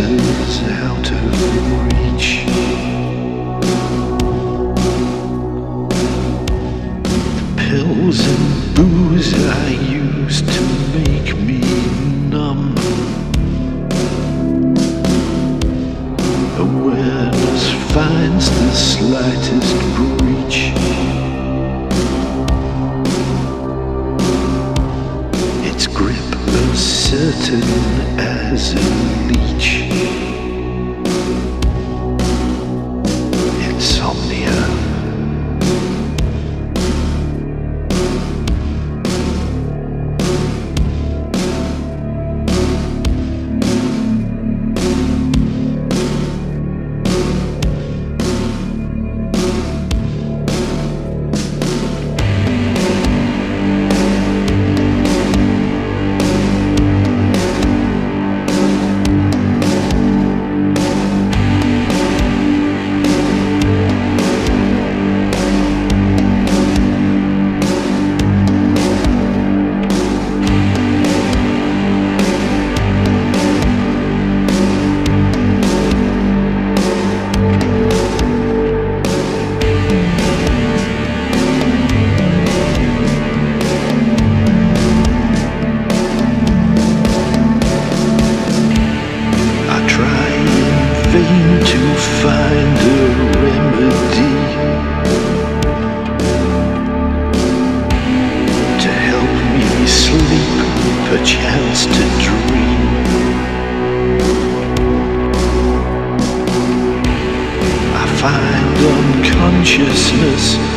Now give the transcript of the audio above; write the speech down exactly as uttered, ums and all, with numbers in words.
answers out of reach. The pills and booze I used to make me numb. Awareness finds the slightest breach. Its grip as certain as a leech. Insomnia. To find a remedy to help me sleep, perchance to dream. I find unconsciousness